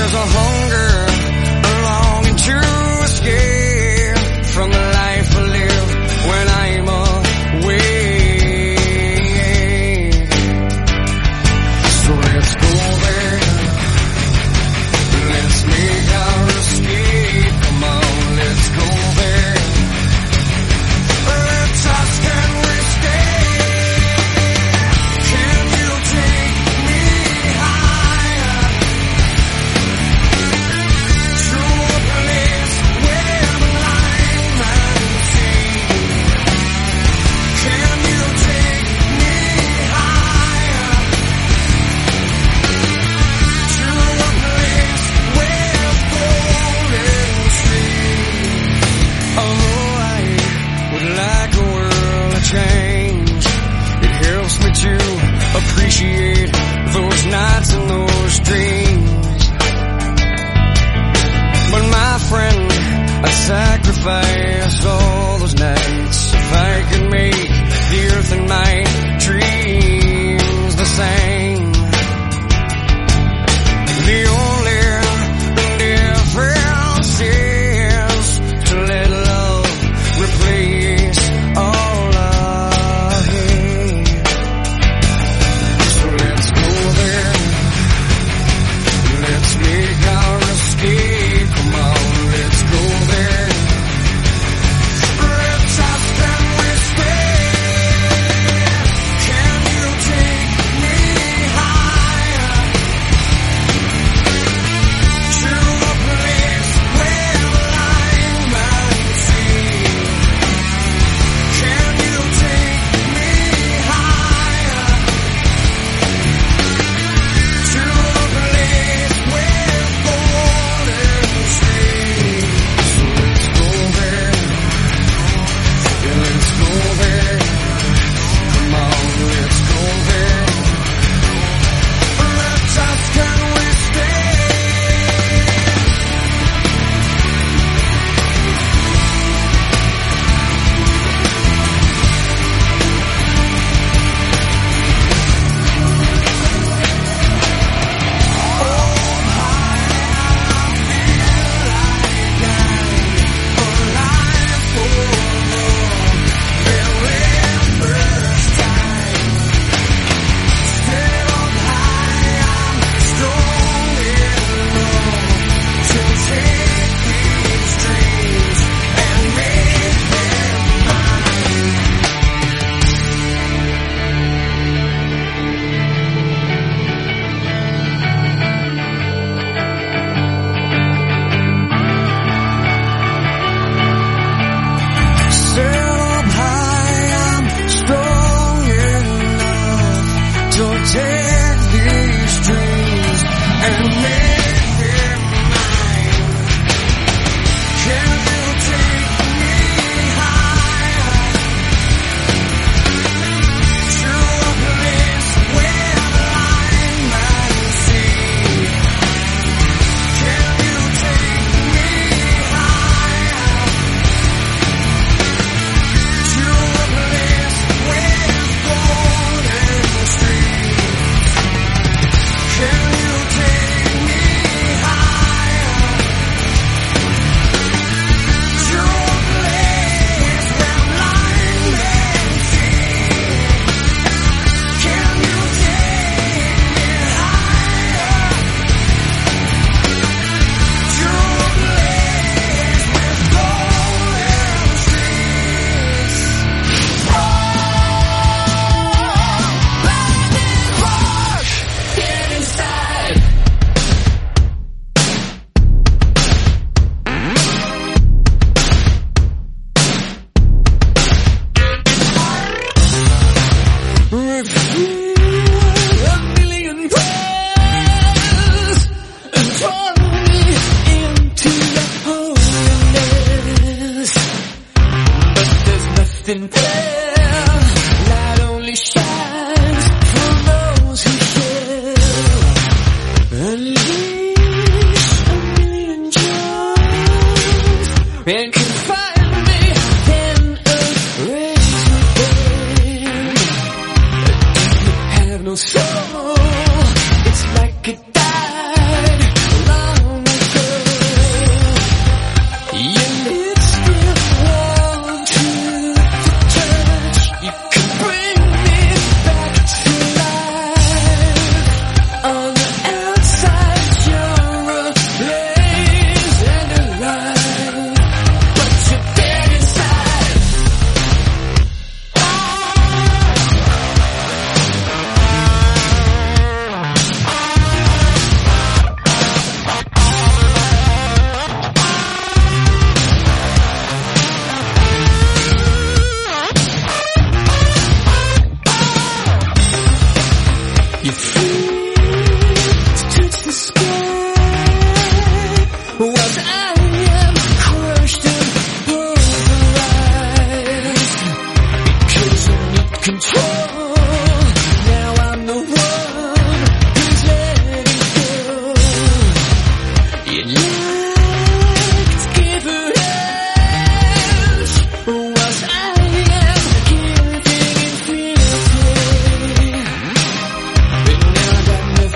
There's a hunger, a longing to escape from the life I live when I'm away. So let's go there. Let's make our escape. Come on, let's go there. Let's ask and we stay. Can you take me higher?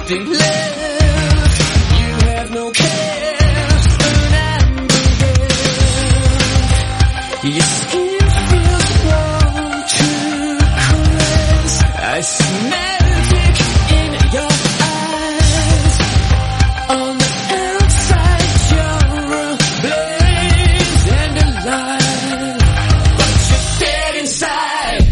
nothing left. You have no cares, and I'm the your skin feels warm to caress. I see magic in your eyes. On the outside you're a blaze and alive, but you're dead inside.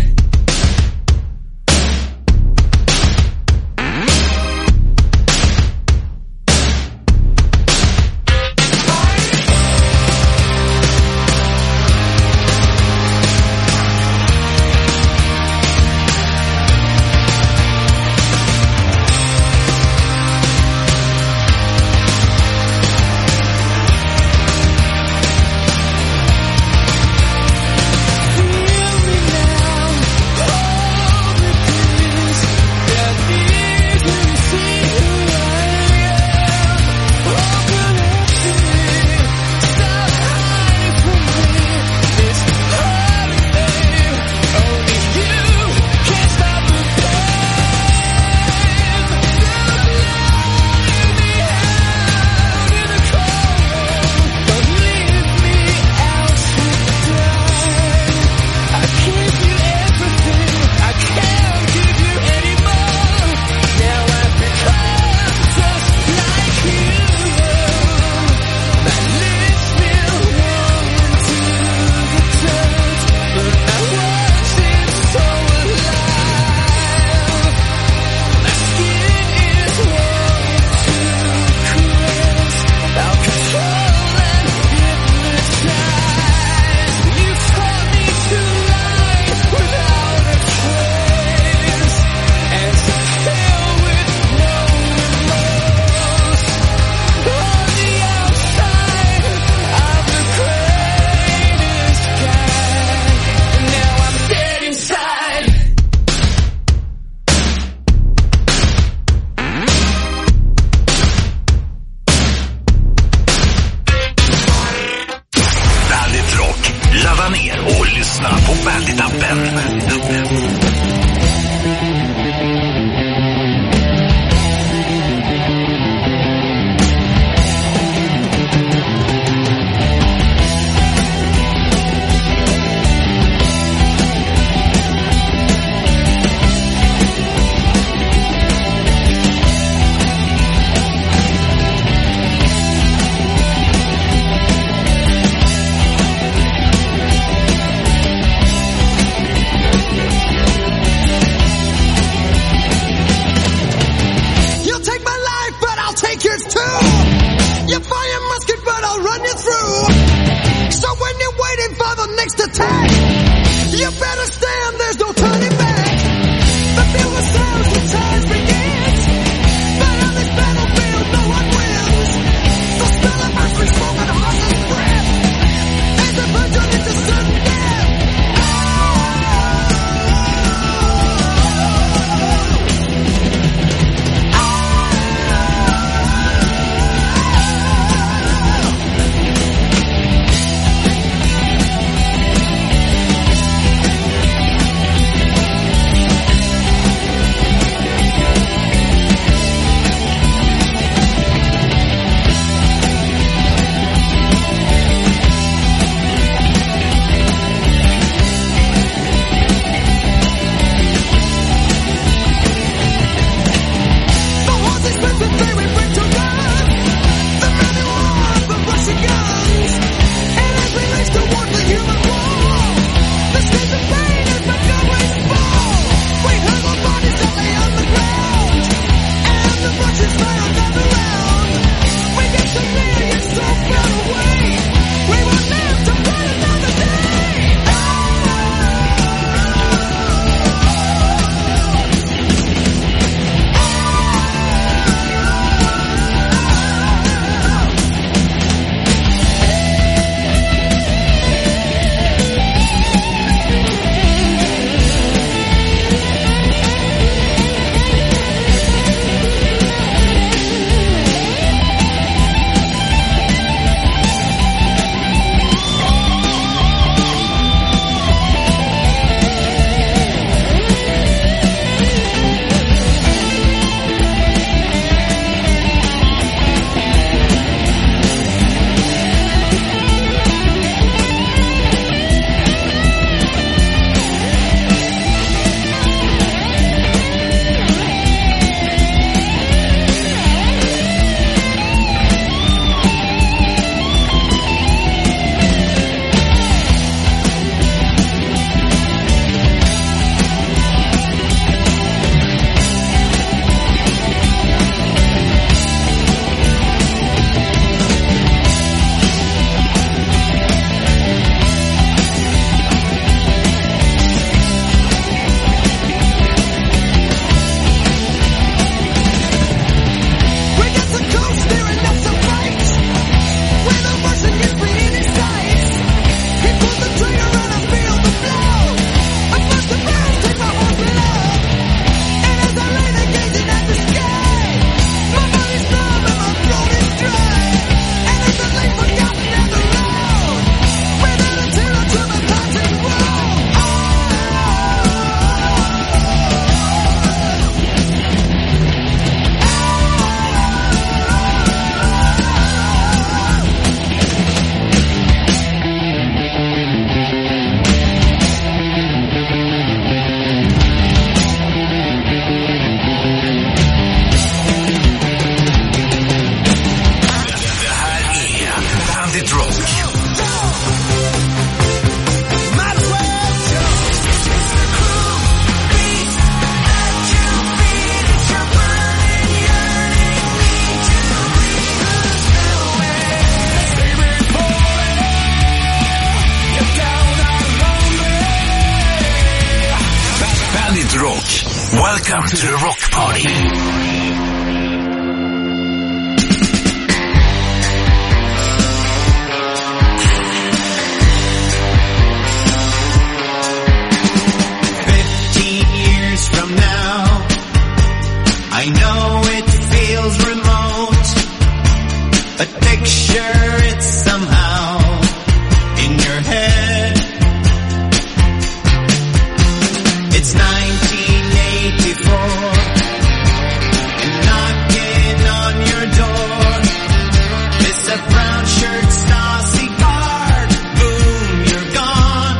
Welcome to the Rock Party. From now, I know it feels remote, but picture it somehow in your head. It's 1984, and knocking on your door is a brown shirt Stasi guard. Boom, you're gone.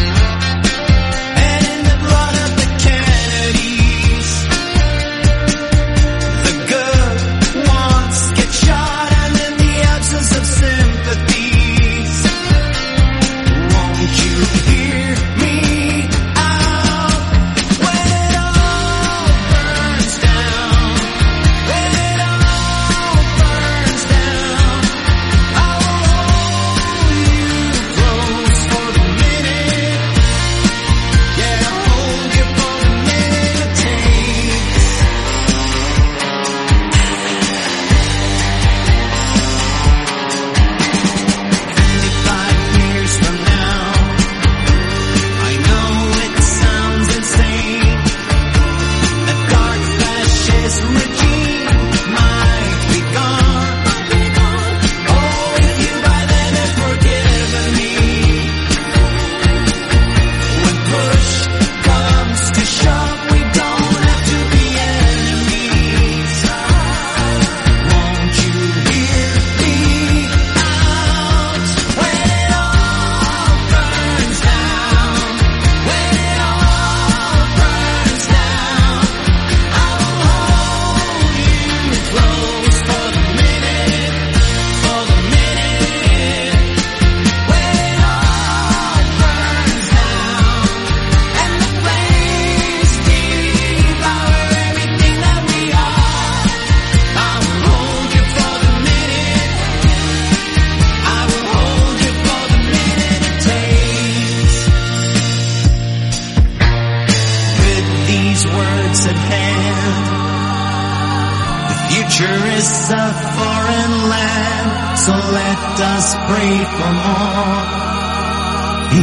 And in the blood of the Kennedys, the good ones get shot, and in the absence of sympathies, won't you hear me out? When it all burns down, when it all burns down, I will hold you close for the minute. Yeah, I'll hold you for the minute it takes. 25 years from now, I know it sounds insane. A dark fascist regime might be gone. Oh, if you by then have forgiven me. When push comes to shove, we don't have to be enemies. Won't you hear me out? When it all burns down, when it all burns down, I will hold you close for the minute, for the minute. When it all burns down, and the flames devour everything that we are, I will hold you for the minute. I will hold you for the minute it takes. With these words at hand, the future is a foreign land, so let us pray for more in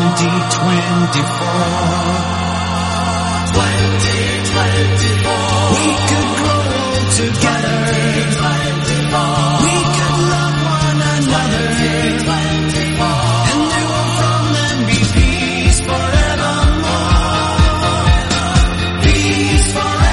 2024. We could grow together. We could love one another. And there will from them be peace forevermore. Peace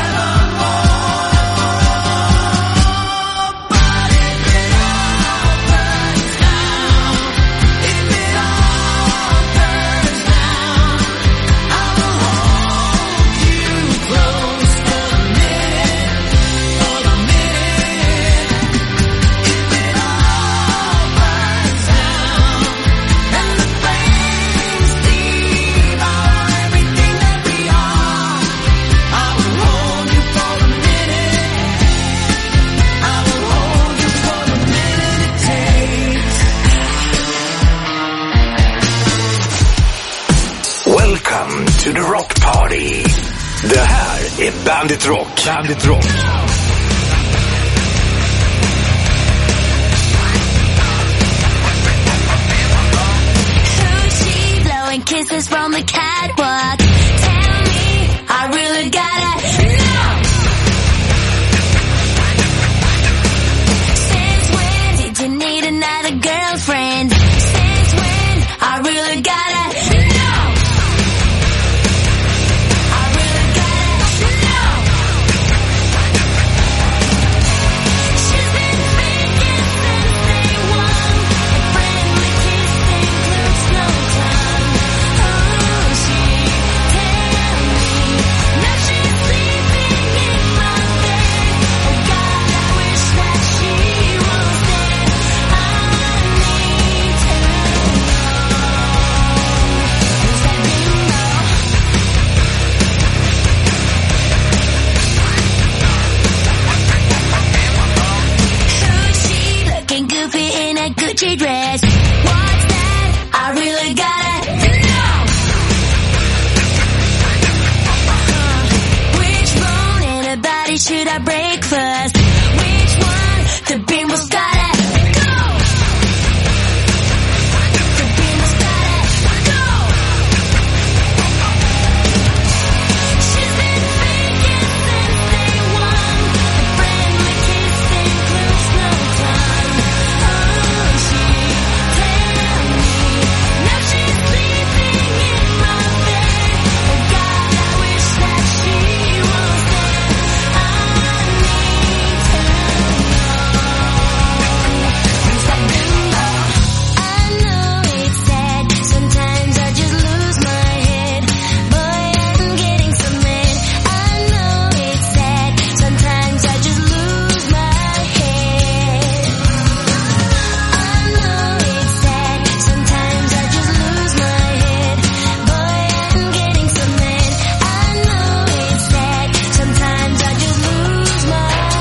forevermore. But if it all burns down, if it all burns down, I will hold you close for the minute, for the minute. If it all burns down, and the flames devour everything that we are, I will hold you for the minute. I will hold you for the minute it takes. Welcome to the Rock Party. Det här är Bandit Rock. Bandit Rock. Who's she blowing kisses from the catwalk? Tell me, I really gotta know. Since when did you need another girlfriend? Since when, I really gotta know. I really gotta know. She's been faking since day one. A friendly kiss includes no tongue. Oh, she tell me now she's sleeping in my bed. Oh God, I wish that she was dead. I need to know. 'Cause I didn't know. Who's she looking goofy in a Gucci dress? What's that? I really gotta know. Which our breakfast. Which one? The bimbo's gotta go. The bimbo's gotta go. She's been faking since day one. A friendly kiss includes no time. Oh, she tell me now she's sleeping in my bed. Oh God, I wish that she was there. I need to know. Who's that bimbo? I know it's sad. Sometimes I just lose my head. Boy, I'm getting so mad. I know it's sad. Sometimes I just lose my head. I know it's sad. Sometimes I just lose my head. Boy, I'm getting so mad. I know it's sad. Sometimes I just lose my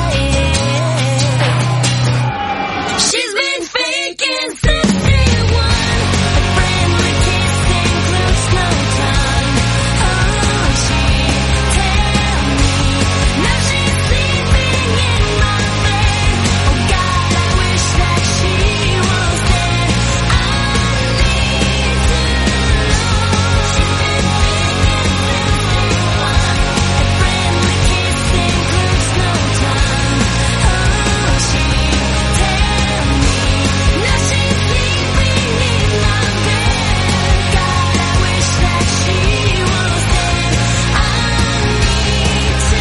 head. She's been faking since day one. A friendly kiss includes no time. Oh, she tell me now she's sleeping in my bed. Oh God, I wish that she was there. I need to know. She's been faking since day one. A friendly kiss includes no time. Oh, she tell me now she's sleeping in my bed. God, I wish that she was there. I need to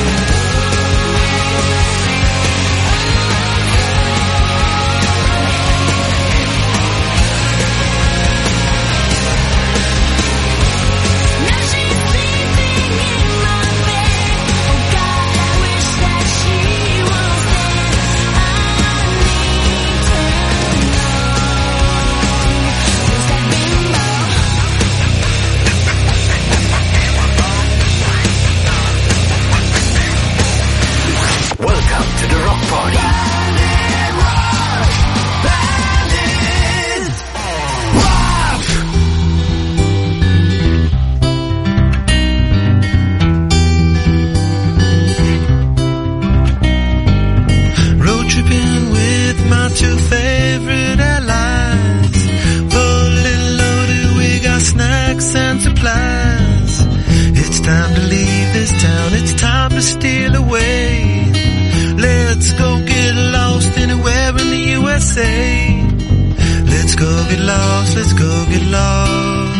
now she's sleeping in my bed. Oh God, I wish that she was there. I need to know. Who's that bimbo? Welcome to the Rock Party. Road tripping with my two favorite allies. Fully loaded, we got snacks and supplies. It's time to leave this town, it's time to steal away. Let's go get lost anywhere in the USA. Let's go get lost, let's go get lost.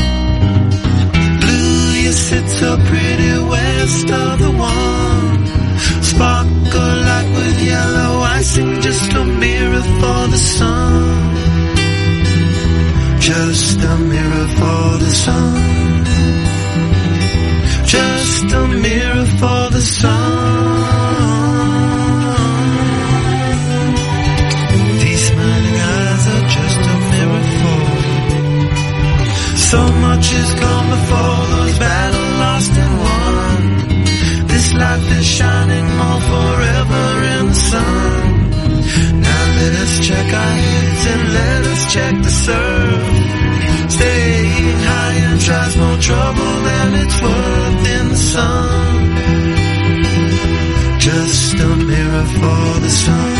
Blue, you sit so pretty west of the one. Sparkle like with yellow icing, just a mirror for the sun. Just a mirror for the sun. Just a mirror for the sun. These smiling eyes are just a mirror for. So much has come before, those battles lost and won. This light is shining more forever in the sun. Now let us check our heads and let us check the surf. Staying high and tries more trouble than it's worth in the sun. Just a mirror for the sun.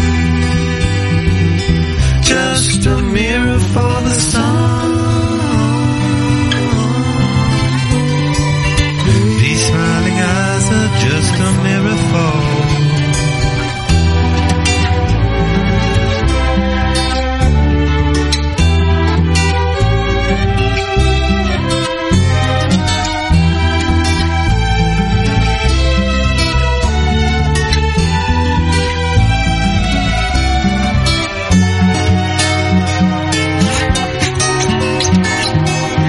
Just a mirror for the sun. These smiling eyes are just a mirror for.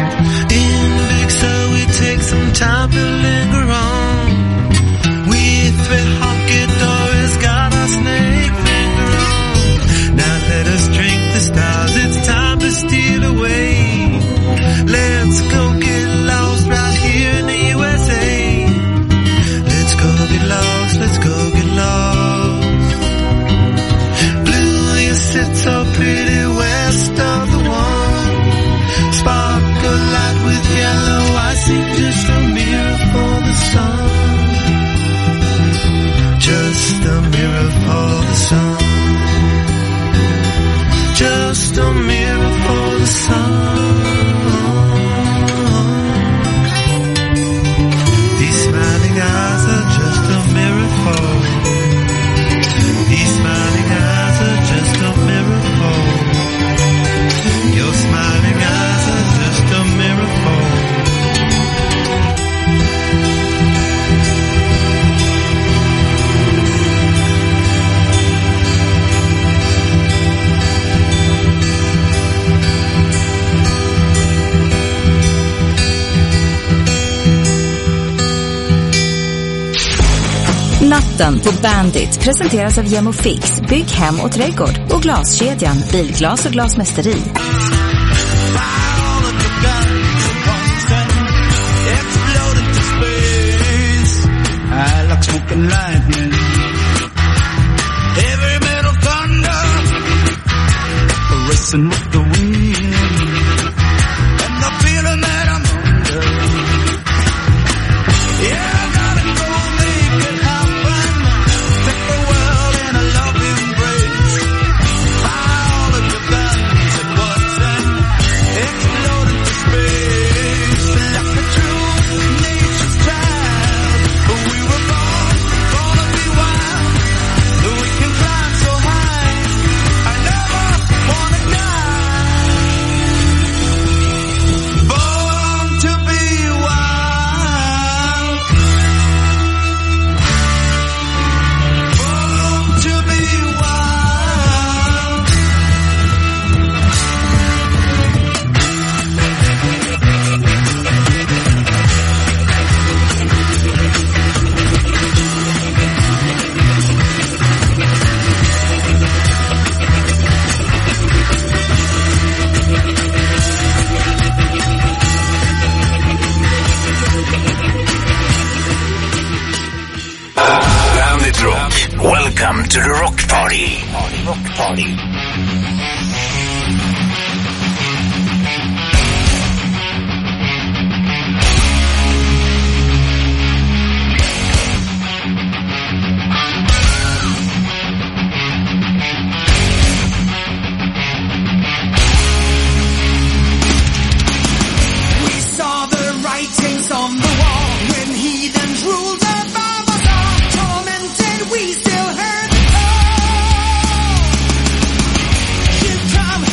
Time to linger on with Natten på Bandit presenteras av Gemo Fix, Bygg hem och trädgård och glaskedjan Bilglas och glasmästeri. I like smoking lightning. Heavy metal thunder, racing with the wind, and the feeling that I'm under. Yeah, I gotta go make it happen. Take the world in a loving embrace. Buy all of your guns at once and explode into space. Like a true nature's child, we were born, gonna be wild. We can climb so high, I never wanna die. Born to be wild. Born to be wild. Bandit Rock. Welcome to the Rock Party. Rock Party. We saw the writings on the wall when heathens ruled above us all. Tormented, we still heard the call. Give time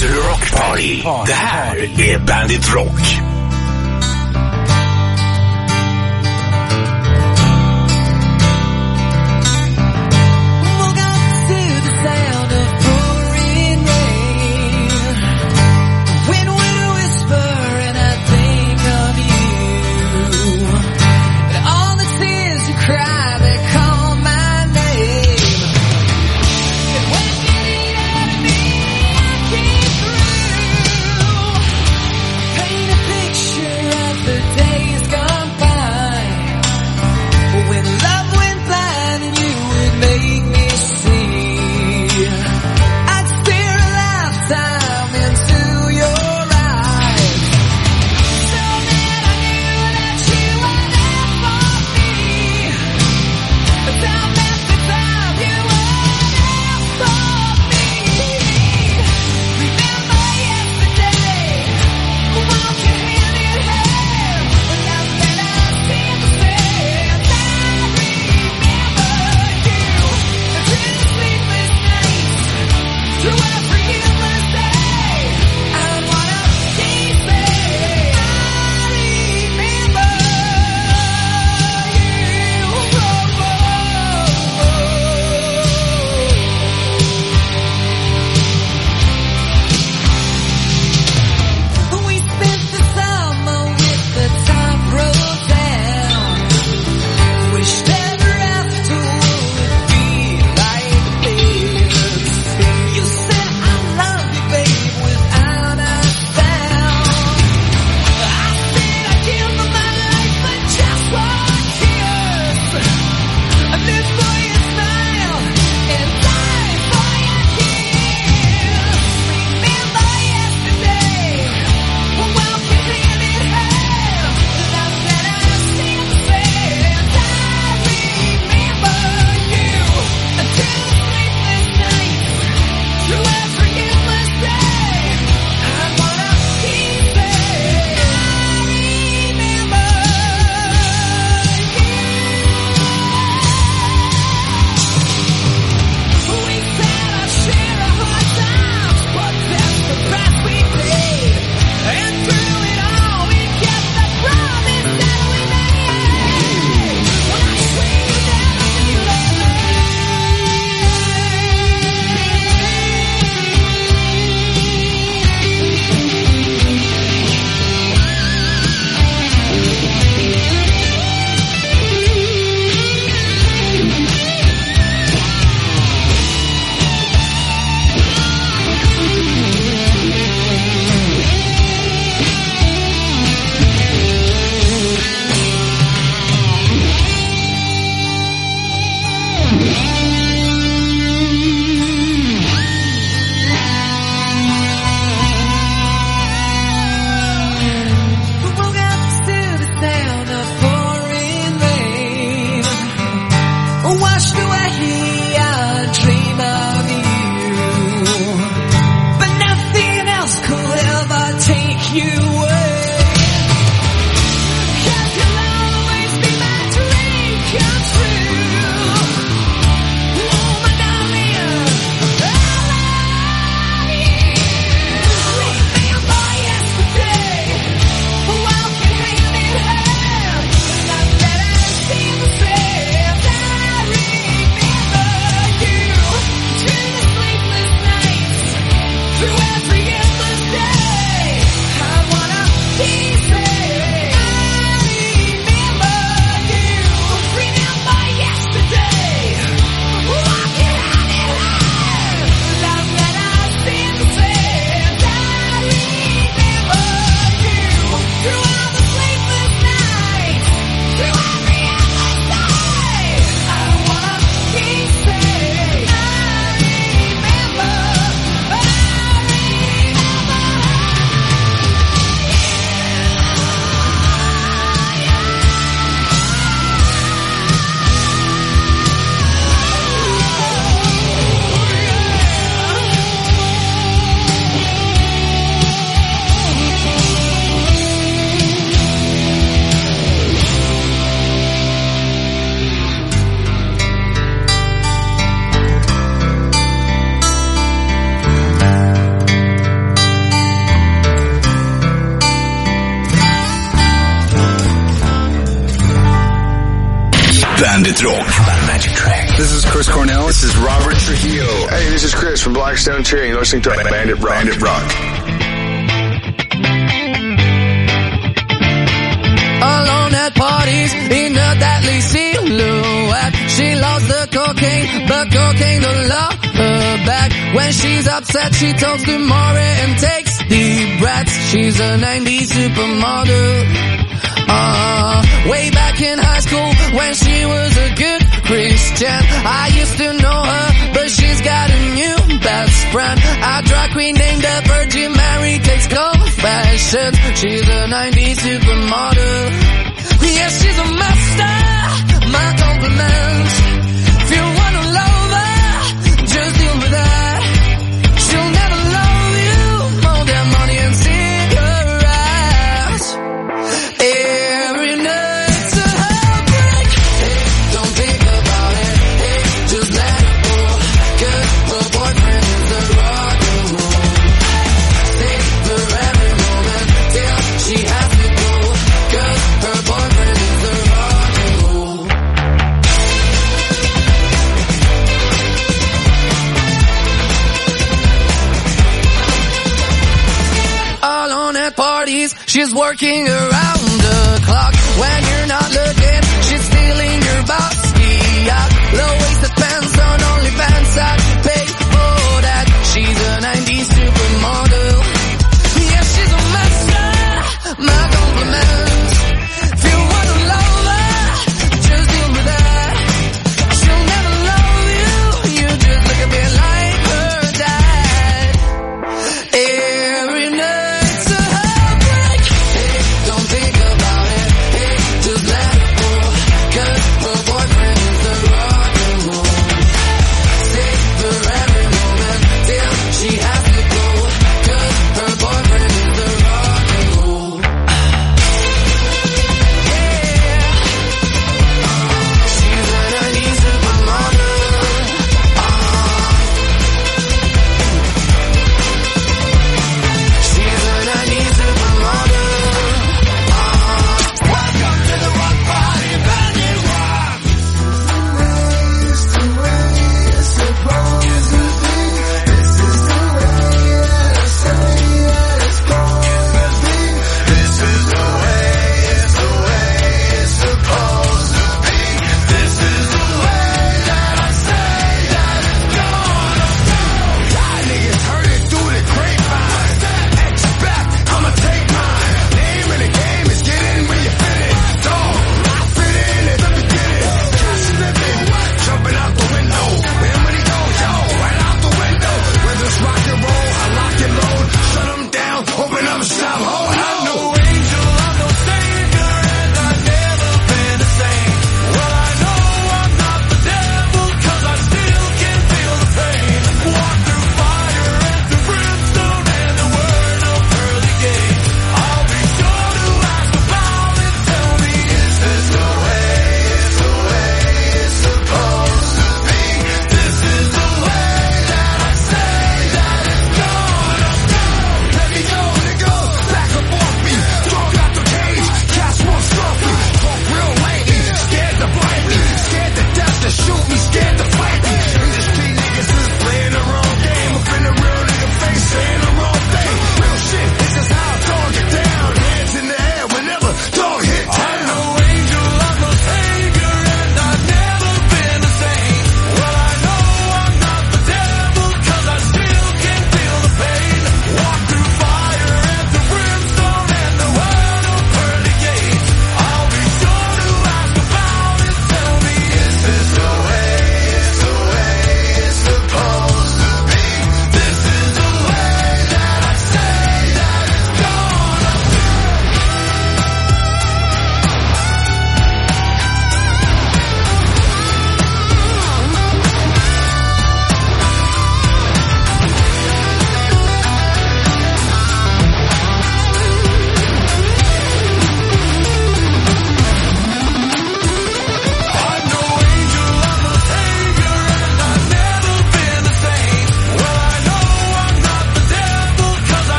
to the Rock Party. Det här är Bandit Rock. I wanna Bandit Rock. Magic Track. This is Chris Cornell. This is Robert Trujillo. Hey, this is Chris from Blackstone Cherry. You're listening to Bandit Rock. Bandit Rock. Alone at parties in a deadly silhouette. She loves the cocaine, but cocaine don't love her back. When she's upset, she talks to Maury and takes deep breaths. She's a 90s supermodel. Way back in high school when she was a good Christian, I used to know her, but she's got a new best friend. A drag queen named the Virgin Mary takes confessions. She's a 90s supermodel. Yeah, she's a master. My compliments. If you wanna love her, just deal with that. She'll never love you more than money and cigarettes. Every night's a heartbreak. Hey, don't think about it. Hey, just let it go. 'Cause her boyfriend is the rock and roll. Savor every moment till she has to go. 'Cause her boyfriend is the rock and roll. Alone at parties, she's working around the clock. When you're not looking, she's stealing your bossy out. Low-waisted pants on OnlyFans, I'd pay for that. She's a 90s supermodel. Yeah, she's a master. My compliments. If you wanna love her, just deal with that. She'll never love you. You just look a bit like her dad. Every night's a heartbreak. Hey, don't think about it. Hey, just let it go. 'Cause her boyfriend is the rock and roll.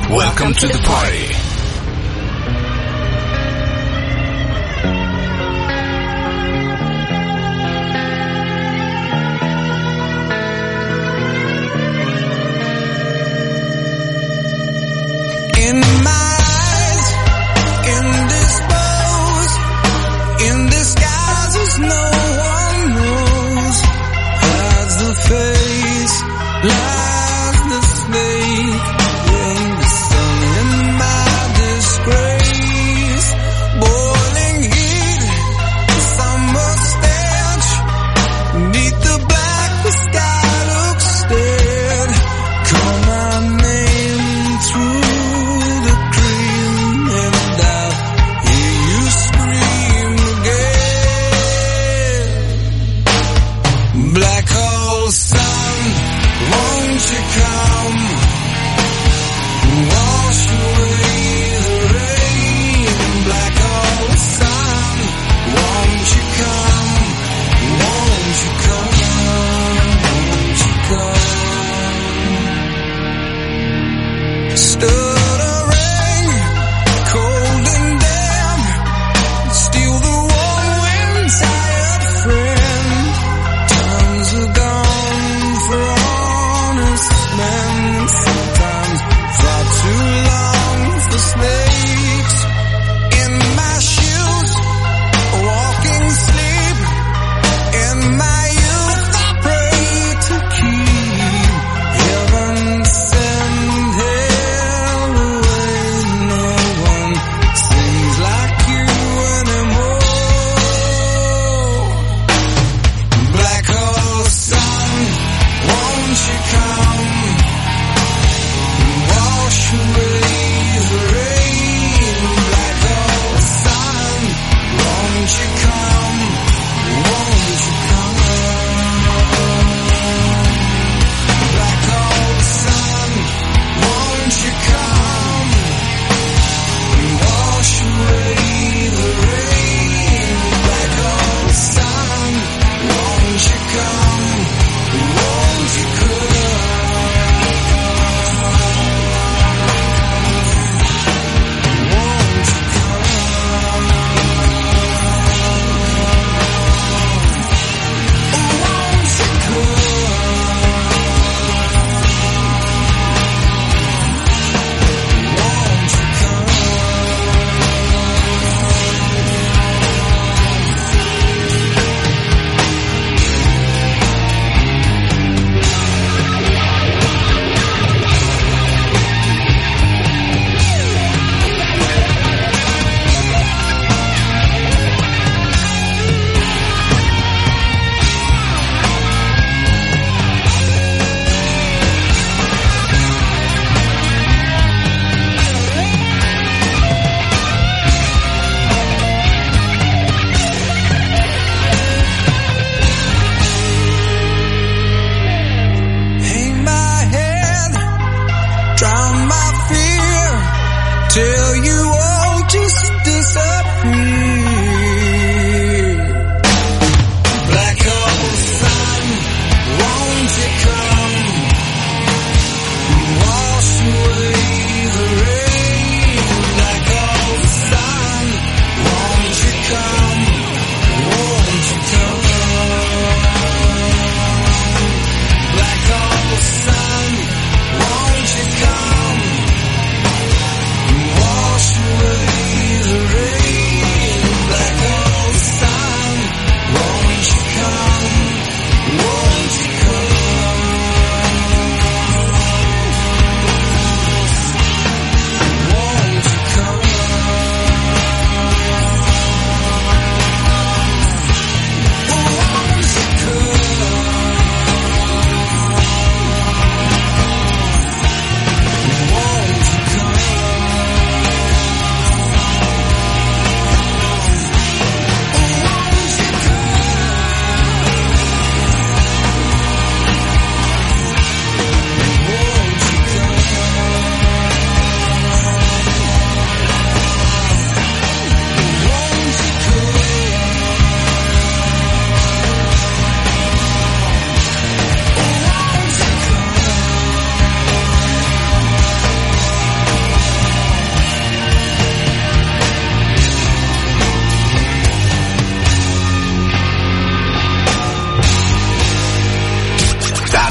Welcome to the party. In my eyes, indisposed, in disguises no one knows. Hides the face, lies the snake in the sun. In my disgrace, boiling heat, the summer stench. Beneath the black, the sky looks dead. Call my name through black hole sun, won't you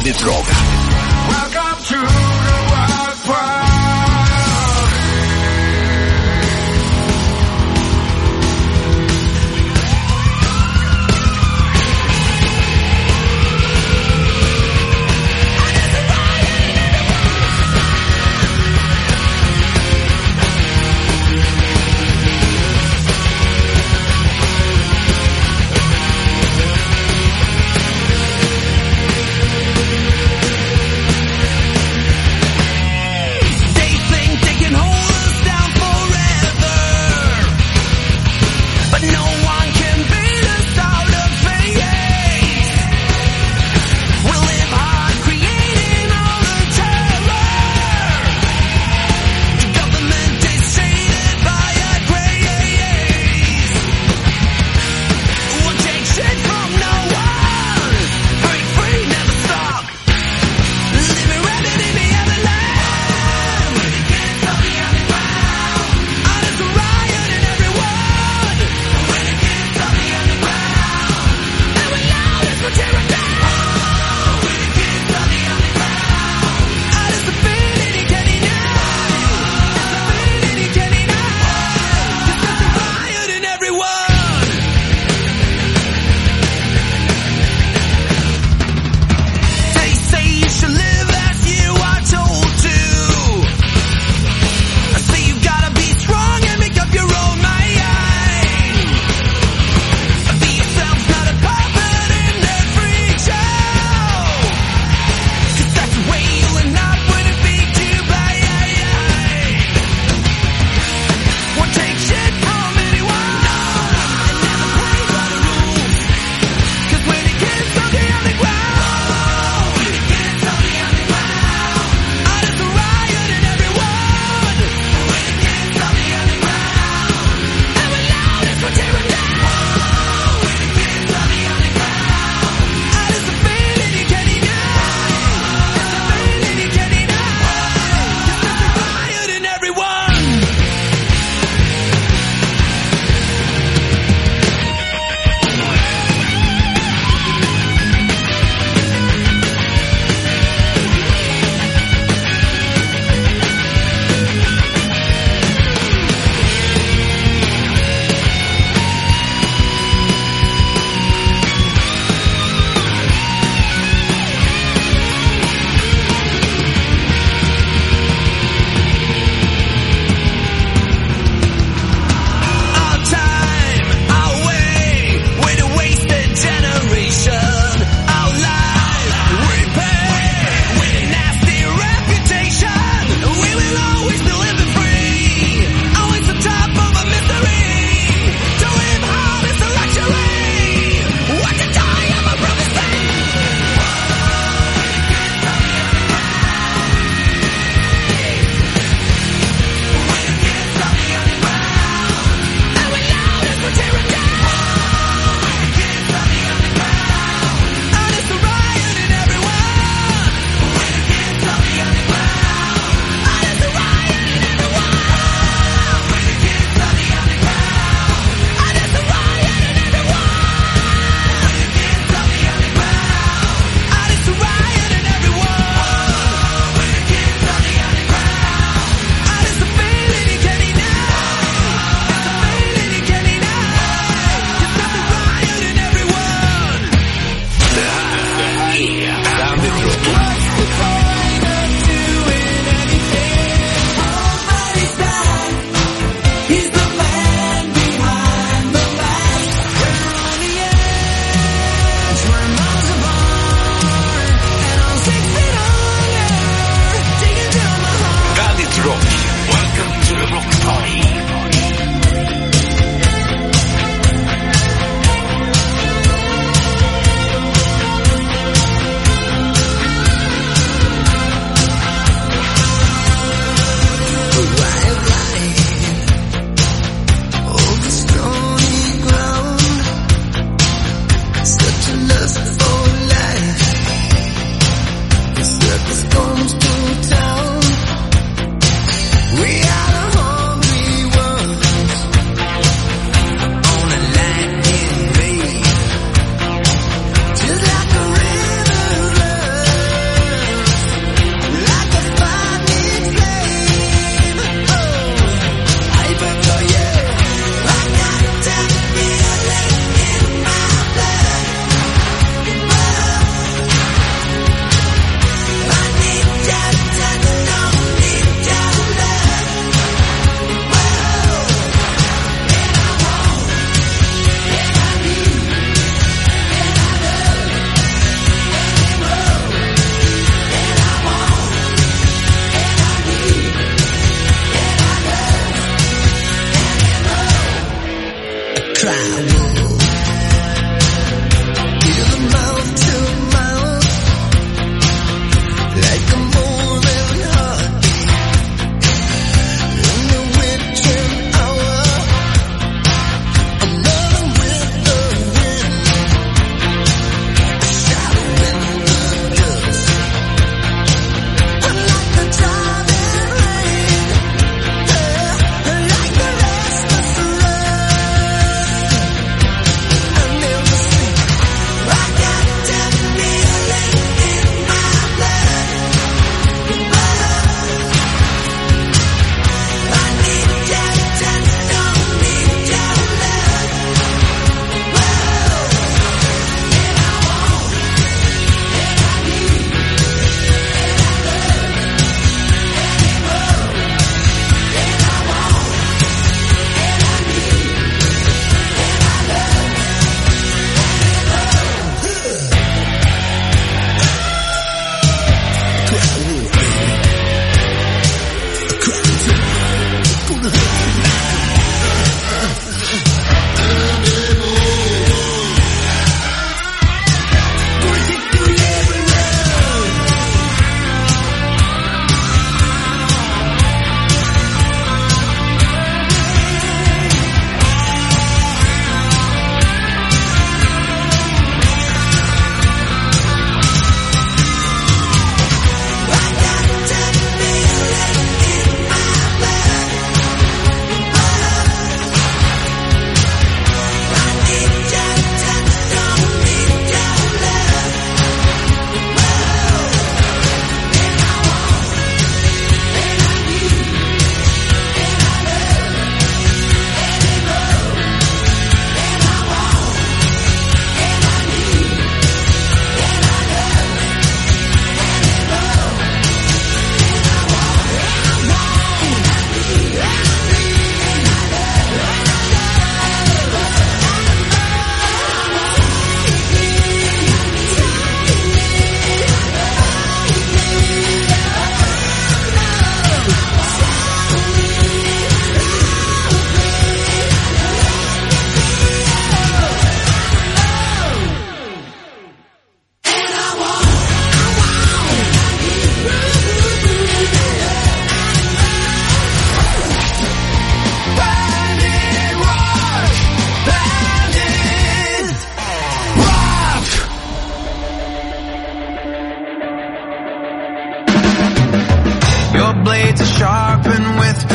Bandit Rock. Welcome to the wild world.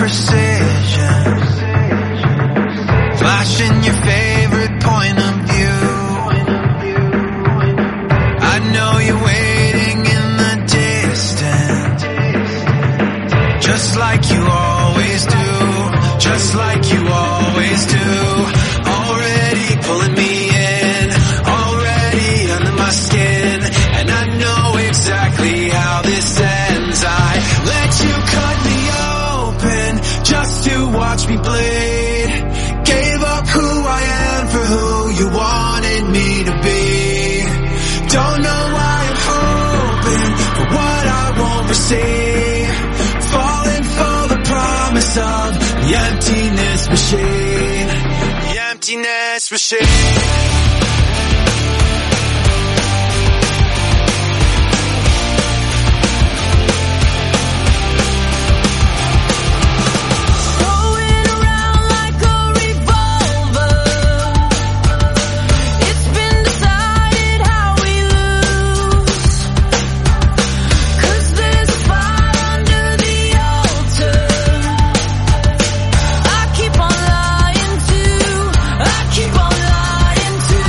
precision. Flashing your favorite point of view. I know you're waiting in the distance, just like you always do, just like you always do. Already pulling me in, already under my skin, and I know exactly how this ends. I let you cut me open just to watch me bleed. Gave up who I am for who you wanted me to be. Don't know why I'm hoping for what I won't receive. Falling for the promise of the emptiness machine. The emptiness machine. Going around like a revolver. It's been decided how we lose. 'Cause there's a fire under the altar. I keep on lying to. I keep on lying to.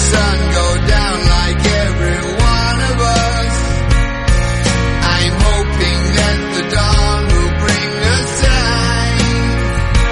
sun.